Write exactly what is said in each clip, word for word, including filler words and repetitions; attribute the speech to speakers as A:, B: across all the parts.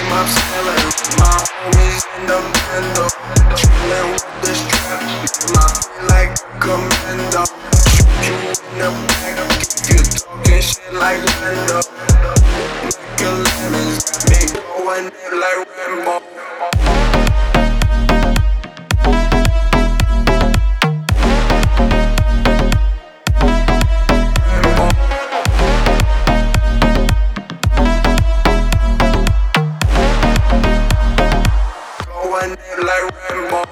A: I'm sailing with my homies in the bando, chillin' with the strap. My feel like a commando. Shoot you in the back if you talking shit like Lando. Like a lemons, got me going in like Rambo. Going in like Rambo.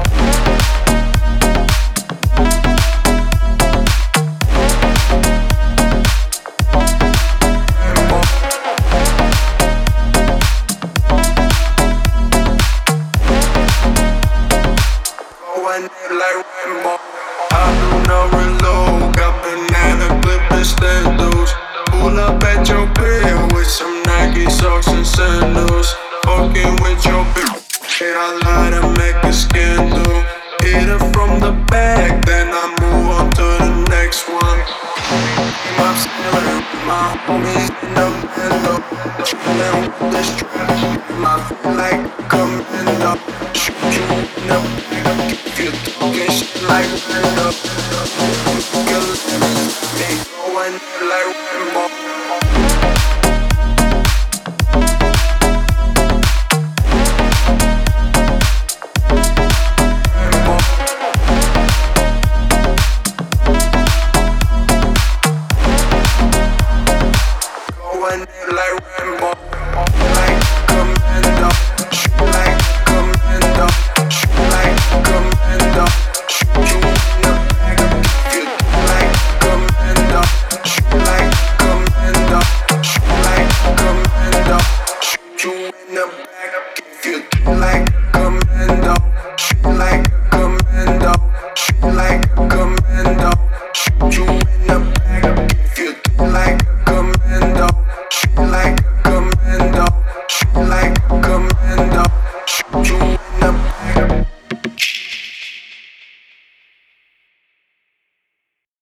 A: Going in like Rambo. I do not reload, got banana clip extendos. Pull up at your crib with some Nike socks and sandals. Fucking with your bitch. Yeah, I lie to make a scandal. Hit her from the back, then I move on to the next one. I'm sailing with my homies in the bando, chillin' with the strap. I feel like a commando. Shoot you in the back if you talking shit like Lando. Kill me, going in like Rambo. Going in like